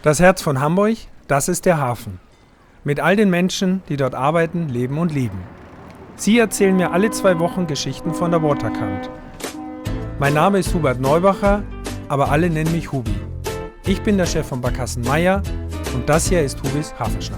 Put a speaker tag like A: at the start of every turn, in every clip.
A: Das Herz von Hamburg, das ist der Hafen. Mit all den Menschen, die dort arbeiten, leben und lieben. Sie erzählen mir alle 2 Wochen Geschichten von der Waterkant. Mein Name ist Hubert Neubacher, aber alle nennen mich Hubi. Ich bin der Chef von Barkassen Meier und das hier ist Hubis Hafenschnack.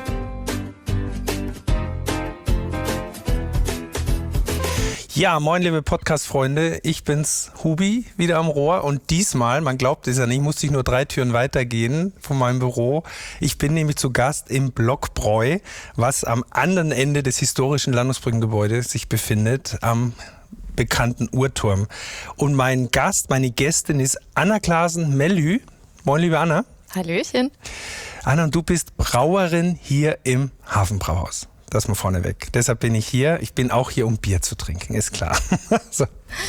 A: Ja, moin liebe Podcast-Freunde, ich bin's, Hubi, wieder am Rohr und diesmal, man glaubt es ja nicht, musste ich nur 3 Türen weitergehen von meinem Büro. Ich bin nämlich zu Gast im Blockbräu, was am anderen Ende des historischen Landungsbrückengebäudes sich befindet, am bekannten Uhrturm. Und mein Gast, meine Gästin ist Anna Clasen-Mellü. Moin liebe Anna.
B: Hallöchen.
A: Anna, und du bist Brauerin hier im Hafenbrauhaus. Das mal vorneweg. Deshalb bin ich hier. Ich bin auch hier, um Bier zu trinken, ist klar. So.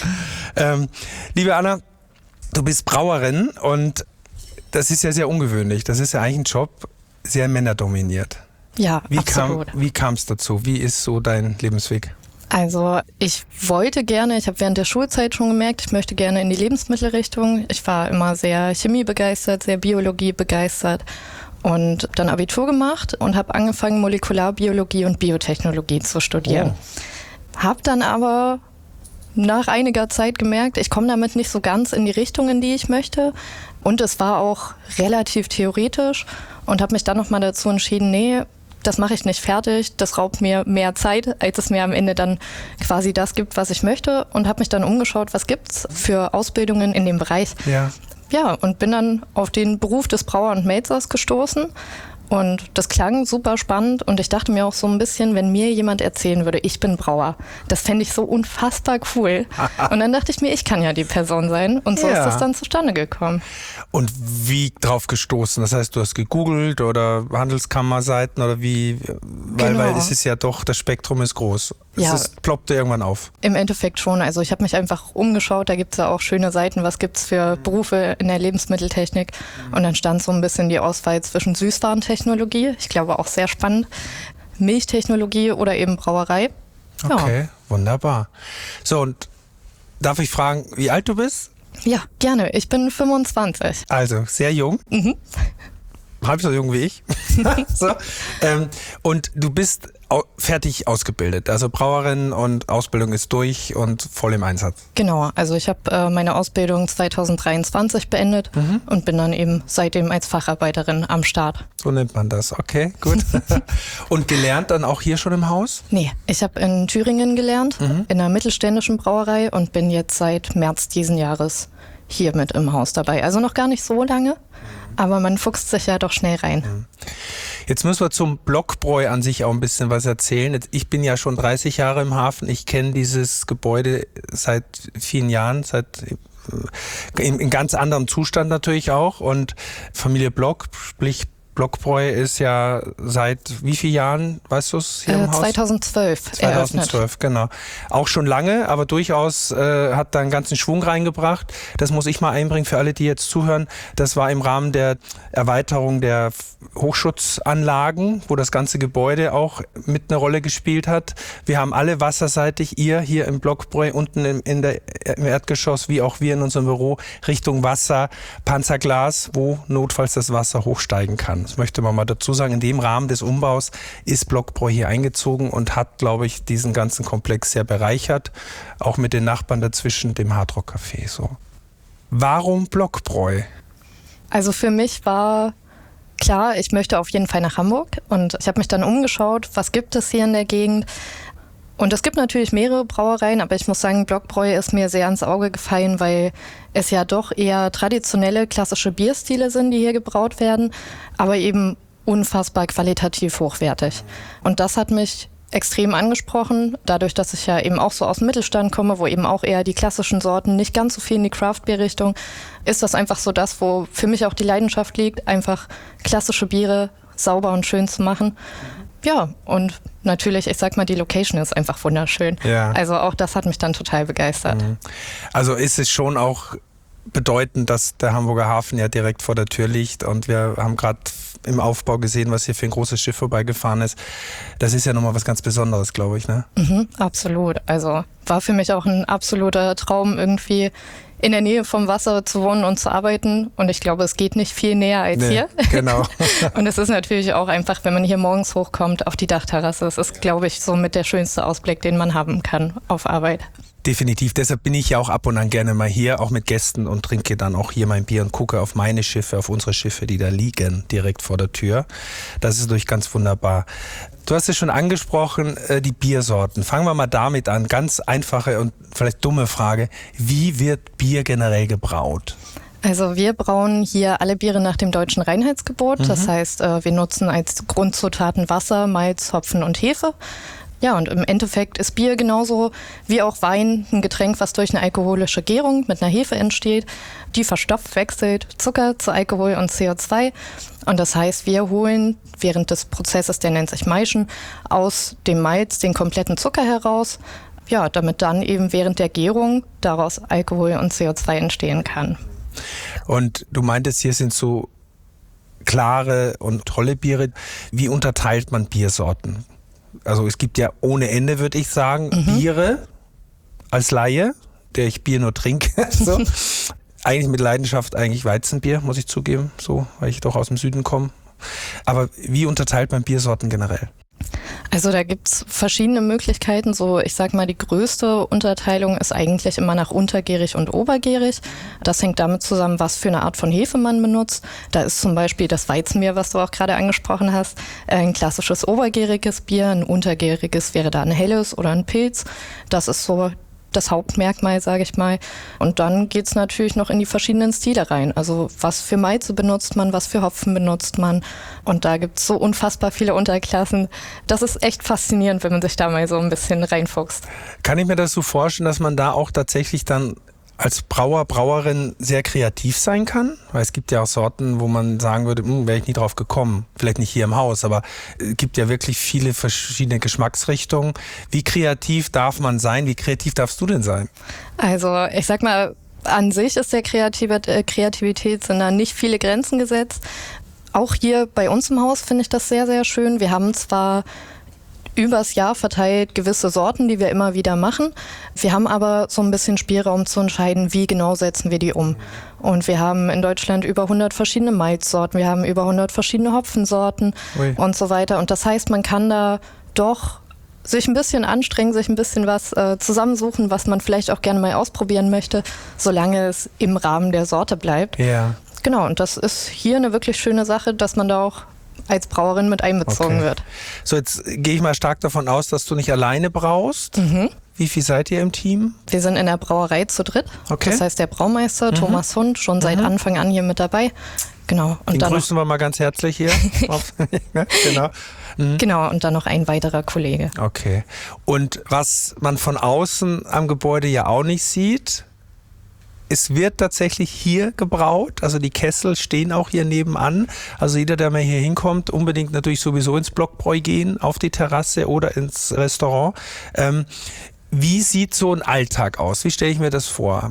A: Liebe Anna, du bist Brauerin und das ist ja sehr ungewöhnlich. Das ist ja eigentlich ein Job, sehr männerdominiert.
B: Ja, absolut.
A: Wie kam es dazu? Wie ist so dein Lebensweg?
B: Also ich wollte gerne, ich habe während der Schulzeit schon gemerkt, ich möchte gerne in die Lebensmittelrichtung. Ich war immer sehr Chemie begeistert, sehr Biologie begeistert. Und dann Abitur gemacht und habe angefangen, Molekularbiologie und Biotechnologie zu studieren. Habe dann aber nach einiger Zeit gemerkt, ich komme damit nicht so ganz in die Richtung, in die ich möchte. Und es war auch relativ theoretisch und habe mich dann nochmal dazu entschieden, nee, das mache ich nicht fertig, das raubt mir mehr Zeit, als es mir am Ende dann quasi das gibt, was ich möchte. Und habe mich dann umgeschaut, was gibt's für Ausbildungen in dem Bereich. Ja, und bin dann auf den Beruf des Brauer und Melzers gestoßen und das klang super spannend und ich dachte mir auch so ein bisschen, wenn mir jemand erzählen würde, ich bin Brauer, das fände ich so unfassbar cool. Und dann dachte ich mir, ich kann ja die Person sein und so ist das dann zustande gekommen. Und
A: wie drauf gestoßen? Das heißt, du hast gegoogelt oder Handelskammerseiten oder wie? Weil es ist ja doch, das Spektrum ist groß. Es ploppte irgendwann auf.
B: Im Endeffekt schon. Also ich habe mich einfach umgeschaut, da gibt es ja auch schöne Seiten, was gibt es für Berufe in der Lebensmitteltechnik. Und dann stand so ein bisschen die Auswahl zwischen Süßwarentechnologie, ich glaube auch sehr spannend, Milchtechnologie oder eben Brauerei. Ja.
A: Okay, wunderbar. So, und darf ich fragen, wie alt du bist?
B: Ja, gerne. Ich bin 25.
A: Also, sehr jung.
B: Mhm.
A: Halb so jung wie ich. So. Und du bist fertig ausgebildet. Also Brauerin und Ausbildung ist durch und voll im Einsatz.
B: Genau, also ich habe meine Ausbildung 2023 beendet und bin dann eben seitdem als Facharbeiterin am Start.
A: So nennt man das. Okay, gut. Und gelernt dann auch hier schon im Haus?
B: Nee, ich habe in Thüringen gelernt, in einer mittelständischen Brauerei und bin jetzt seit März diesen Jahres hier mit im Haus dabei. Also noch gar nicht so lange, aber man fuchst sich ja doch schnell rein.
A: Jetzt müssen wir zum Blockbräu an sich auch ein bisschen was erzählen. Ich bin ja schon 30 Jahre im Hafen. Ich kenne dieses Gebäude seit vielen Jahren, in ganz anderem Zustand natürlich auch. Und Familie Block, sprich Blockbräu ist ja seit wie vielen Jahren, weißt du es, hier im Haus?
B: 2012 eröffnet.
A: Genau. Auch schon lange, aber durchaus hat da einen ganzen Schwung reingebracht. Das muss ich mal einbringen für alle, die jetzt zuhören. Das war im Rahmen der Erweiterung der Hochschutzanlagen, wo das ganze Gebäude auch mit eine Rolle gespielt hat. Wir haben alle wasserseitig, ihr hier im Blockbräu, unten im Erdgeschoss, wie auch wir in unserem Büro, Richtung Wasser, Panzerglas, wo notfalls das Wasser hochsteigen kann. Das möchte man mal dazu sagen. In dem Rahmen des Umbaus ist Blockbräu hier eingezogen und hat, glaube ich, diesen ganzen Komplex sehr bereichert. Auch mit den Nachbarn dazwischen, dem Hardrock Café. So. Warum Blockbräu?
B: Also für mich war klar, ich möchte auf jeden Fall nach Hamburg. Und ich habe mich dann umgeschaut, was gibt es hier in der Gegend. Und es gibt natürlich mehrere Brauereien, aber ich muss sagen, Blockbräu ist mir sehr ans Auge gefallen, weil es ja doch eher traditionelle, klassische Bierstile sind, die hier gebraut werden, aber eben unfassbar qualitativ hochwertig. Und das hat mich extrem angesprochen, dadurch, dass ich ja eben auch so aus dem Mittelstand komme, wo eben auch eher die klassischen Sorten, nicht ganz so viel in die Craft-Bier-Richtung, ist das einfach so das, wo für mich auch die Leidenschaft liegt, einfach klassische Biere sauber und schön zu machen. Ja, und natürlich, ich sag mal, die Location ist einfach wunderschön.
A: Ja.
B: Also auch das hat mich dann total begeistert.
A: Also ist es schon auch bedeutend, dass der Hamburger Hafen ja direkt vor der Tür liegt und wir haben gerade im Aufbau gesehen, was hier für ein großes Schiff vorbeigefahren ist. Das ist ja nochmal was ganz Besonderes, glaube ich, ne?
B: Absolut. Also war für mich auch ein absoluter Traum irgendwie in der Nähe vom Wasser zu wohnen und zu arbeiten. Und ich glaube, es geht nicht viel näher als hier.
A: Genau.
B: Und es ist natürlich auch einfach, wenn man hier morgens hochkommt auf die Dachterrasse. Es ist, glaube ich, somit der schönste Ausblick, den man haben kann auf Arbeit.
A: Definitiv, deshalb bin ich ja auch ab und an gerne mal hier, auch mit Gästen und trinke dann auch hier mein Bier und gucke auf meine Schiffe, auf unsere Schiffe, die da liegen, direkt vor der Tür. Das ist natürlich ganz wunderbar. Du hast es schon angesprochen, die Biersorten. Fangen wir mal damit an. Ganz einfache und vielleicht dumme Frage. Wie wird Bier generell gebraut?
B: Also wir brauen hier alle Biere nach dem deutschen Reinheitsgebot. Das heißt, wir nutzen als Grundzutaten Wasser, Malz, Hopfen und Hefe. Ja, und im Endeffekt ist Bier genauso wie auch Wein ein Getränk, was durch eine alkoholische Gärung mit einer Hefe entsteht, die verstopft wechselt Zucker zu Alkohol und CO2. Und das heißt, wir holen während des Prozesses, der nennt sich Maischen, aus dem Malz den kompletten Zucker heraus, ja, damit dann eben während der Gärung daraus Alkohol und CO2 entstehen kann.
A: Und du meintest, hier sind so klare und tolle Biere. Wie unterteilt man Biersorten? Also es gibt ja ohne Ende, würde ich sagen, Biere als Laie, der ich Bier nur trinke. So. Eigentlich mit Leidenschaft eigentlich Weizenbier, muss ich zugeben, so, weil ich doch aus dem Süden komme. Aber wie unterteilt man Biersorten generell?
B: Also da gibt's verschiedene Möglichkeiten. So, ich sag mal, die größte Unterteilung ist eigentlich immer nach untergärig und obergärig. Das hängt damit zusammen, was für eine Art von Hefe man benutzt. Da ist zum Beispiel das Weizenbier, was du auch gerade angesprochen hast, ein klassisches obergäriges Bier. Ein untergäriges wäre da ein helles oder ein Pilz. Das ist so das Hauptmerkmal, sage ich mal. Und dann geht's natürlich noch in die verschiedenen Stile rein. Also was für Malze benutzt man, was für Hopfen benutzt man. Und da gibt's so unfassbar viele Unterklassen. Das ist echt faszinierend, wenn man sich da mal so ein bisschen reinfuchst.
A: Kann ich mir das so vorstellen, dass man da auch tatsächlich dann als Brauer, Brauerin sehr kreativ sein kann? Weil es gibt ja auch Sorten, wo man sagen würde, wäre ich nie drauf gekommen. Vielleicht nicht hier im Haus, aber es gibt ja wirklich viele verschiedene Geschmacksrichtungen. Wie kreativ darf man sein? Wie kreativ darfst du denn sein?
B: Also ich sag mal, an sich ist der Kreativität sind da nicht viele Grenzen gesetzt. Auch hier bei uns im Haus finde ich das sehr, sehr schön. Wir haben zwar übers Jahr verteilt gewisse Sorten, die wir immer wieder machen. Wir haben aber so ein bisschen Spielraum zu entscheiden, wie genau setzen wir die um. Und wir haben in Deutschland über 100 verschiedene Malzsorten, wir haben über 100 verschiedene Hopfensorten und so weiter. Und das heißt, man kann da doch sich ein bisschen anstrengen, sich ein bisschen was zusammensuchen, was man vielleicht auch gerne mal ausprobieren möchte, solange es im Rahmen der Sorte bleibt.
A: Ja.
B: Genau, und das ist hier eine wirklich schöne Sache, dass man da auch als Brauerin mit einbezogen wird.
A: So, jetzt gehe ich mal stark davon aus, dass du nicht alleine braust. Wie viel seid ihr im Team?
B: Wir sind in der Brauerei zu dritt.
A: Okay.
B: Das heißt, der Braumeister Thomas Hund, schon seit Anfang an hier mit dabei. Genau. Und
A: Den
B: dann
A: grüßen wir mal ganz herzlich hier. Genau.
B: Genau, und dann noch ein weiterer Kollege.
A: Okay. Und was man von außen am Gebäude ja auch nicht sieht, es wird tatsächlich hier gebraut, also die Kessel stehen auch hier nebenan. Also jeder, der mal hier hinkommt, unbedingt natürlich sowieso ins Blockbräu gehen, auf die Terrasse oder ins Restaurant. Wie sieht so ein Alltag aus? Wie stelle ich mir das vor?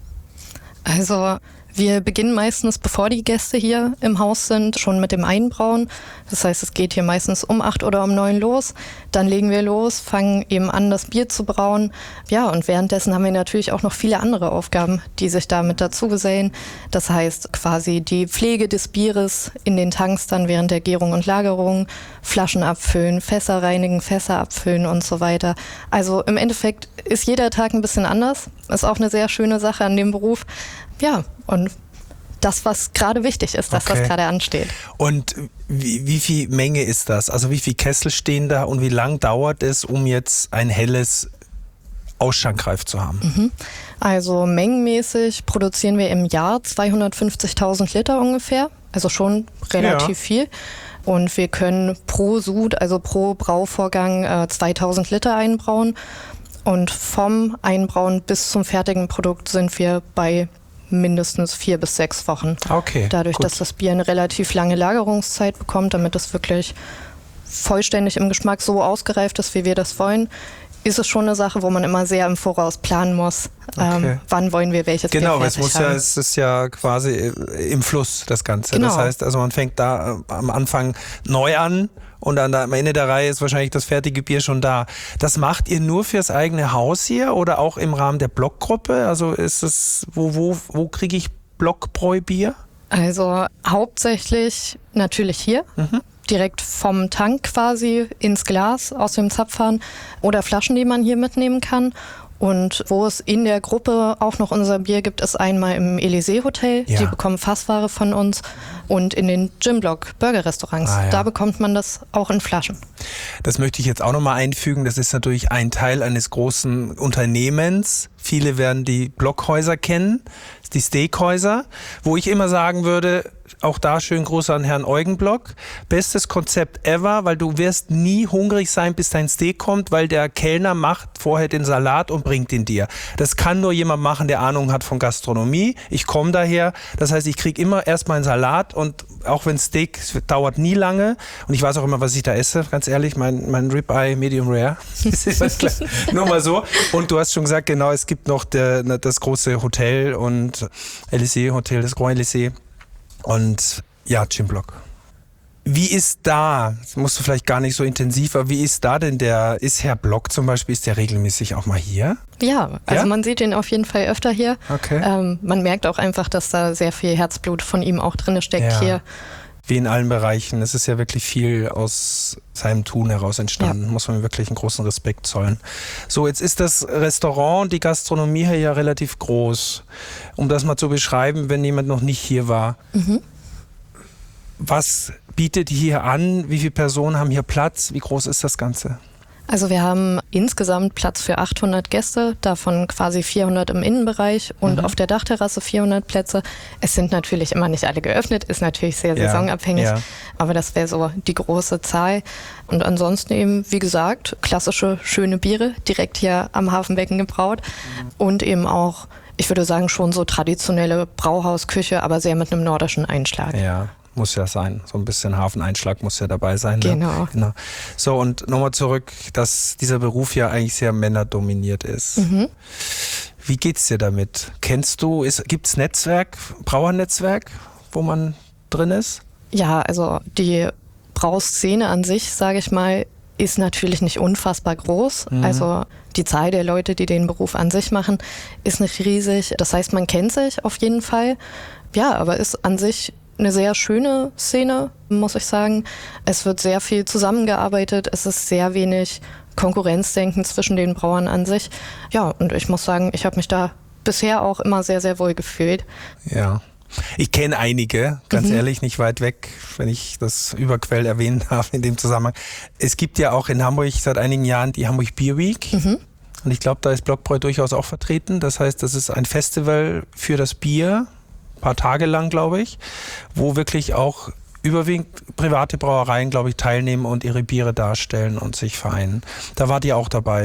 B: Also wir beginnen meistens, bevor die Gäste hier im Haus sind, schon mit dem Einbrauen. Das heißt, es geht hier meistens um 8 oder um 9 los. Dann legen wir los, fangen eben an, das Bier zu brauen. Ja, und währenddessen haben wir natürlich auch noch viele andere Aufgaben, die sich damit dazu gesellen. Das heißt quasi die Pflege des Bieres in den Tanks dann während der Gärung und Lagerung, Flaschen abfüllen, Fässer reinigen, Fässer abfüllen und so weiter. Also im Endeffekt ist jeder Tag ein bisschen anders. Ist auch eine sehr schöne Sache an dem Beruf. Ja, und das, was gerade wichtig ist, das, was gerade ansteht.
A: Und wie viel Menge ist das? Also wie viele Kessel stehen da und wie lang dauert es, um jetzt ein helles ausschankreif zu haben?
B: Also mengenmäßig produzieren wir im Jahr 250.000 Liter ungefähr, also schon relativ viel. Und wir können pro Sud, also pro Brauvorgang 2000 Liter einbrauen. Und vom Einbrauen bis zum fertigen Produkt sind wir bei mindestens 4 bis 6 Wochen.
A: Okay,
B: dadurch,
A: gut,
B: dass das Bier eine relativ lange Lagerungszeit bekommt, damit es wirklich vollständig im Geschmack so ausgereift ist, wie wir das wollen, ist es schon eine Sache, wo man immer sehr im Voraus planen muss.
A: Okay.
B: Wann wollen wir welches Bier fertig haben.
A: Genau, es ist ja quasi im Fluss, das Ganze.
B: Genau.
A: Das heißt, also man fängt da am Anfang neu an und dann am Ende der Reihe ist wahrscheinlich das fertige Bier schon da. Das macht ihr nur fürs eigene Haus hier oder auch im Rahmen der Blockgruppe? Also ist es, wo kriege ich Blockbräubier?
B: Also hauptsächlich natürlich hier. Direkt vom Tank quasi ins Glas aus dem Zapfhahn oder Flaschen, die man hier mitnehmen kann. Und wo es in der Gruppe auch noch unser Bier gibt, ist einmal im Elysée Hotel.
A: Ja.
B: Die bekommen Fassware von uns. Und in den Gymblock Burger-Restaurants.
A: Ah, ja.
B: Da bekommt man das auch in Flaschen.
A: Das möchte ich jetzt auch nochmal einfügen. Das ist natürlich ein Teil eines großen Unternehmens. Viele werden die Blockhäuser kennen, die Steakhäuser, wo ich immer sagen würde, auch da schönen Gruß an Herrn Eugenblock. Bestes Konzept ever, weil du wirst nie hungrig sein, bis dein Steak kommt, weil der Kellner macht vorher den Salat und bringt ihn dir. Das kann nur jemand machen, der Ahnung hat von Gastronomie. Ich komme daher, das heißt, ich kriege immer erst mal einen Salat und auch wenn Steak dauert nie lange und ich weiß auch immer, was ich da esse, ganz ehrlich, mein Ribeye Medium Rare. Das ist halt klar. Nur mal so. Und du hast schon gesagt, genau, es gibt noch das große Hotel und Elysée Hotel, das Grand Elysée. Und ja, Gymblock. Wie ist da, das musst du vielleicht gar nicht so intensiv, aber wie ist da denn ist Herr Block zum Beispiel, ist der regelmäßig auch mal hier?
B: Ja, also man sieht ihn auf jeden Fall öfter hier.
A: Okay.
B: Man merkt auch einfach, dass da sehr viel Herzblut von ihm auch drin steckt hier.
A: Wie in allen Bereichen. Es ist ja wirklich viel aus seinem Tun heraus entstanden. Muss man mir wirklich einen großen Respekt zollen. So, jetzt ist das Restaurant und die Gastronomie hier ja relativ groß. Um das mal zu beschreiben, wenn jemand noch nicht hier war. Was bietet hier an? Wie viele Personen haben hier Platz? Wie groß ist das Ganze?
B: Also wir haben insgesamt Platz für 800 Gäste, davon quasi 400 im Innenbereich und auf der Dachterrasse 400 Plätze. Es sind natürlich immer nicht alle geöffnet, ist natürlich sehr saisonabhängig, aber das wäre so die große Zahl. Und ansonsten eben, wie gesagt, klassische, schöne Biere, direkt hier am Hafenbecken gebraut und eben auch, ich würde sagen, schon so traditionelle Brauhausküche, aber sehr mit einem nordischen Einschlag.
A: Ja. Muss ja sein. So ein bisschen Hafeneinschlag muss ja dabei sein.
B: Genau.
A: Ne? Genau. So, und nochmal zurück, dass dieser Beruf ja eigentlich sehr männerdominiert ist. Wie geht's dir damit? Kennst du, gibt's Netzwerk, Brauernetzwerk, wo man drin ist?
B: Ja, also die Brauszene an sich, sage ich mal, ist natürlich nicht unfassbar groß. Also die Zahl der Leute, die den Beruf an sich machen, ist nicht riesig. Das heißt, man kennt sich auf jeden Fall. Ja, aber ist an sich eine sehr schöne Szene, muss ich sagen. Es wird sehr viel zusammengearbeitet. Es ist sehr wenig Konkurrenzdenken zwischen den Brauern an sich. Ja, und ich muss sagen, ich habe mich da bisher auch immer sehr, sehr wohl gefühlt.
A: Ja. Ich kenne einige, ganz ehrlich, nicht weit weg, wenn ich das Überquell erwähnen darf in dem Zusammenhang. Es gibt ja auch in Hamburg seit einigen Jahren die Hamburg Beer Week. Und ich glaube, da ist Blockbräu durchaus auch vertreten. Das heißt, das ist ein Festival für das Bier, paar Tage lang, glaube ich, wo wirklich auch überwiegend private Brauereien, glaube ich, teilnehmen und ihre Biere darstellen und sich vereinen. Da wart ihr auch dabei.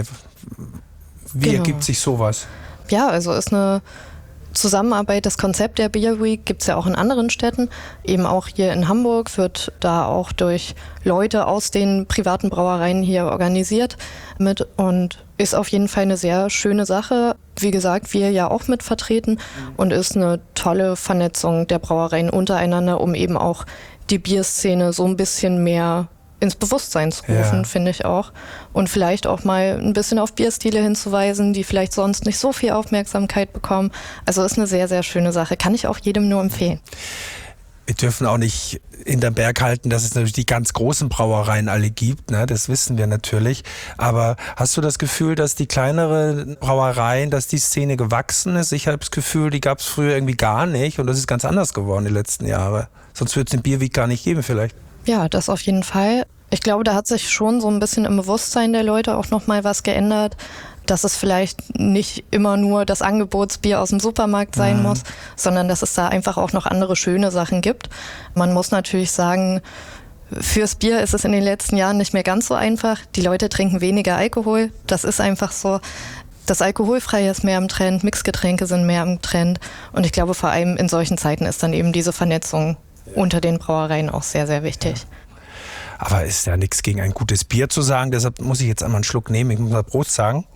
A: Wie ergibt sich sowas?
B: Ja, also ist eine Zusammenarbeit, das Konzept der Beer Week gibt es ja auch in anderen Städten. Eben auch hier in Hamburg wird da auch durch Leute aus den privaten Brauereien hier organisiert mit und ist auf jeden Fall eine sehr schöne Sache. Wie gesagt, wir ja auch mit vertreten und ist eine tolle Vernetzung der Brauereien untereinander, um eben auch die Bierszene so ein bisschen mehr ins Bewusstsein zu rufen, finde ich auch. Und vielleicht auch mal ein bisschen auf Bierstile hinzuweisen, die vielleicht sonst nicht so viel Aufmerksamkeit bekommen. Also ist eine sehr, sehr schöne Sache. Kann ich auch jedem nur empfehlen.
A: Wir dürfen auch nicht hinterm Berg halten, dass es natürlich die ganz großen Brauereien alle gibt, ne? Das wissen wir natürlich. Aber hast du das Gefühl, dass die kleineren Brauereien, dass die Szene gewachsen ist? Ich habe das Gefühl, die gab es früher irgendwie gar nicht und das ist ganz anders geworden die letzten Jahre. Sonst würde es den Bierweek gar nicht geben vielleicht. Ja,
B: das auf jeden Fall. Ich glaube, da hat sich schon so ein bisschen im Bewusstsein der Leute auch nochmal was geändert, dass es vielleicht nicht immer nur das Angebotsbier aus dem Supermarkt sein muss, sondern dass es da einfach auch noch andere schöne Sachen gibt. Man muss natürlich sagen, fürs Bier ist es in den letzten Jahren nicht mehr ganz so einfach. Die Leute trinken weniger Alkohol. Das ist einfach so. Das Alkoholfreie ist mehr im Trend, Mixgetränke sind mehr im Trend. Und ich glaube, vor allem in solchen Zeiten ist dann eben diese Vernetzung unter den Brauereien auch sehr, sehr wichtig.
A: Aber ist ja nichts gegen ein gutes Bier zu sagen, deshalb muss ich jetzt einmal einen Schluck nehmen. Ich muss mal Prost sagen.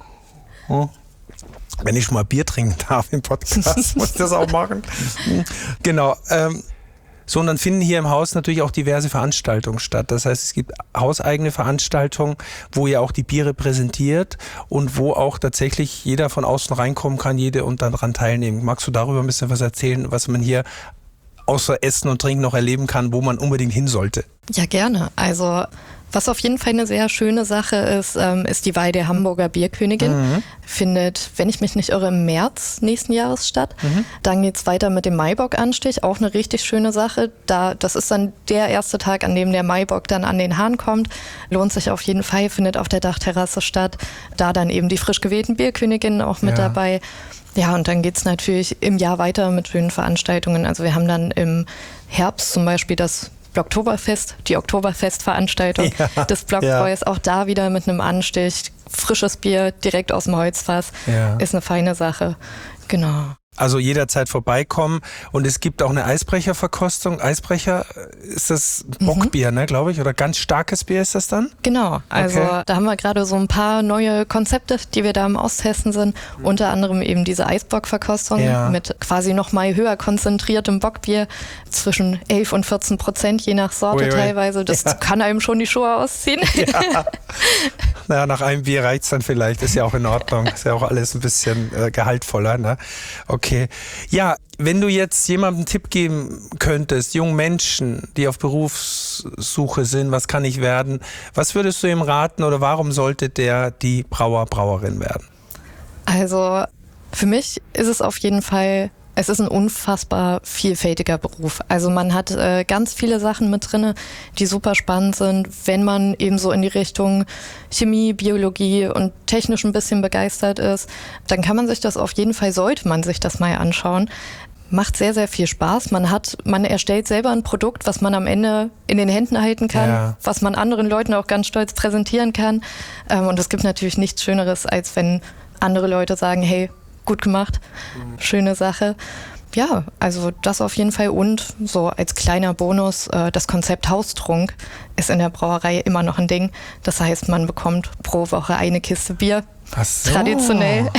A: Wenn ich schon mal Bier trinken darf im Podcast, muss ich das auch machen. Genau. So, und dann finden hier im Haus natürlich auch diverse Veranstaltungen statt. Das heißt, es gibt hauseigene Veranstaltungen, wo ihr auch die Biere präsentiert und wo auch tatsächlich jeder von außen reinkommen kann, jede und dann daran teilnehmen. Magst du darüber ein bisschen was erzählen, was man hier außer Essen und Trinken noch erleben kann, wo man unbedingt hin sollte?
B: Ja, gerne. Also was auf jeden Fall eine sehr schöne Sache ist, ist die Weih der Hamburger Bierkönigin. Findet, wenn ich mich nicht irre, im März nächsten Jahres statt. Dann geht's weiter mit dem Maibock-Anstich, auch eine richtig schöne Sache. Das ist dann der erste Tag, an dem der Maibock dann an den Hahn kommt. Lohnt sich auf jeden Fall, findet auf der Dachterrasse statt. Da dann eben die frisch gewählten Bierköniginnen auch mit dabei. Ja, und dann geht's natürlich im Jahr weiter mit schönen Veranstaltungen. Also wir haben dann im Herbst zum Beispiel das Blocktoberfest, die Oktoberfestveranstaltung des Blockbräus, auch da wieder mit einem Anstich, frisches Bier direkt aus dem Holzfass, ist eine feine Sache. Genau.
A: Also jederzeit vorbeikommen und es gibt auch eine Eisbrecherverkostung. Eisbrecher ist das Bockbier, ne, glaube ich, oder ganz starkes Bier ist das dann?
B: Genau, also da haben wir gerade so ein paar neue Konzepte, die wir da am Austesten sind. Unter anderem eben diese Eisbock-Verkostung mit quasi noch mal höher konzentriertem Bockbier zwischen 11 und 14%, je nach Sorte teilweise. Das kann einem schon die Schuhe ausziehen. Ja.
A: Naja, nach einem Bier reicht's dann vielleicht, ist ja auch in Ordnung. Ist ja auch alles ein bisschen gehaltvoller, ne? Okay. Ja, wenn du jetzt jemandem einen Tipp geben könntest, jungen Menschen, die auf Berufssuche sind, was kann ich werden, was würdest du ihm raten oder warum sollte der die Brauerin werden?
B: Also für mich ist es auf jeden Fall, es ist ein unfassbar vielfältiger Beruf. Also man hat ganz viele Sachen mit drin, die super spannend sind. Wenn man eben so in die Richtung Chemie, Biologie und technisch ein bisschen begeistert ist, dann kann man sich das auf jeden Fall, sollte man sich das mal anschauen. Macht sehr, sehr viel Spaß. Man erstellt selber ein Produkt, was man am Ende in den Händen halten kann, was man anderen Leuten auch ganz stolz präsentieren kann. Und es gibt natürlich nichts Schöneres, als wenn andere Leute sagen, hey, gut gemacht, schöne Sache. Ja, also das auf jeden Fall und so als kleiner Bonus, das Konzept Haustrunk ist in der Brauerei immer noch ein Ding. Das heißt, man bekommt pro Woche eine Kiste Bier.
A: Ach so.
B: Traditionell.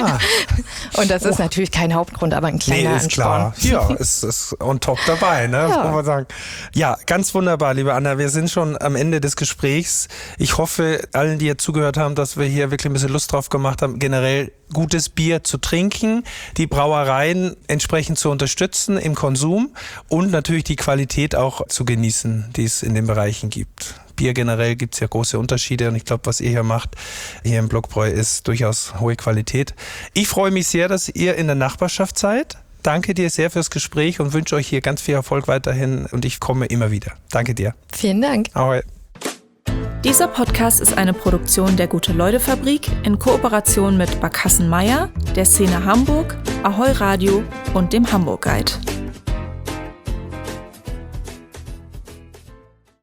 B: Und das ist natürlich kein Hauptgrund, aber ein kleiner
A: ist
B: Ansporn.
A: Klar. Ja, ist on top dabei, ne? Muss man sagen. Ja, ganz wunderbar, liebe Anna. Wir sind schon am Ende des Gesprächs. Ich hoffe, allen, die jetzt zugehört haben, dass wir hier wirklich ein bisschen Lust drauf gemacht haben, generell gutes Bier zu trinken, die Brauereien entsprechend zu unterstützen im Konsum und natürlich die Qualität auch zu genießen, die es in den Bereichen gibt. Bier generell gibt es ja große Unterschiede und ich glaube, was ihr hier macht, hier im Blockbräu, ist durchaus hohe Qualität. Ich freue mich sehr, dass ihr in der Nachbarschaft seid. Danke dir sehr fürs Gespräch und wünsche euch hier ganz viel Erfolg weiterhin und ich komme immer wieder. Danke dir.
B: Vielen Dank.
A: Ahoi.
C: Dieser Podcast ist eine Produktion der Gute-Leute-Fabrik in Kooperation mit Barkassen Meier, der Szene Hamburg, Ahoi Radio und dem Hamburg Guide.